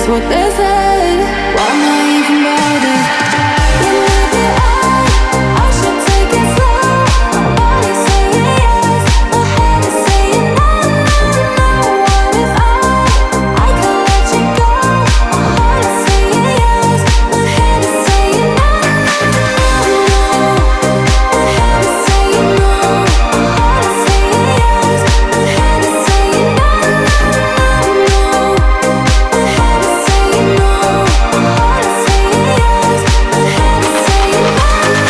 what they said. Why am I even bothered? Maybe I should take it slow. My body's saying yes, my head is saying no, no, no. What if I could let you go? My heart is saying yes, my head is saying no, no, no. My head is saying no, my heart is saying yes, my head is saying no, no, no. My head is saying no, my heart is saying yes, my head is saying no, no, no.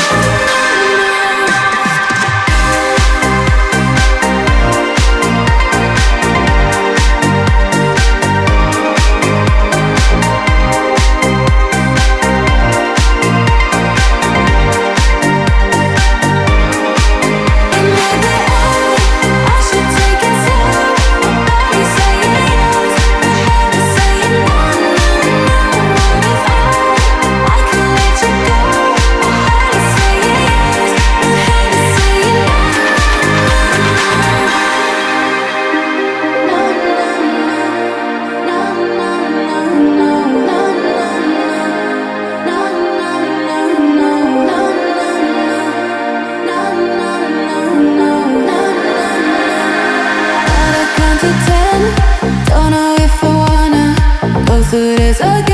And maybe I should take it slow. My body's saying yes, my head is saying no, no, no. What if I could let you go? My heart is saying yes, my head is saying no, no, no, no, no, no, Count to 10, don't know if I wanna go through this again.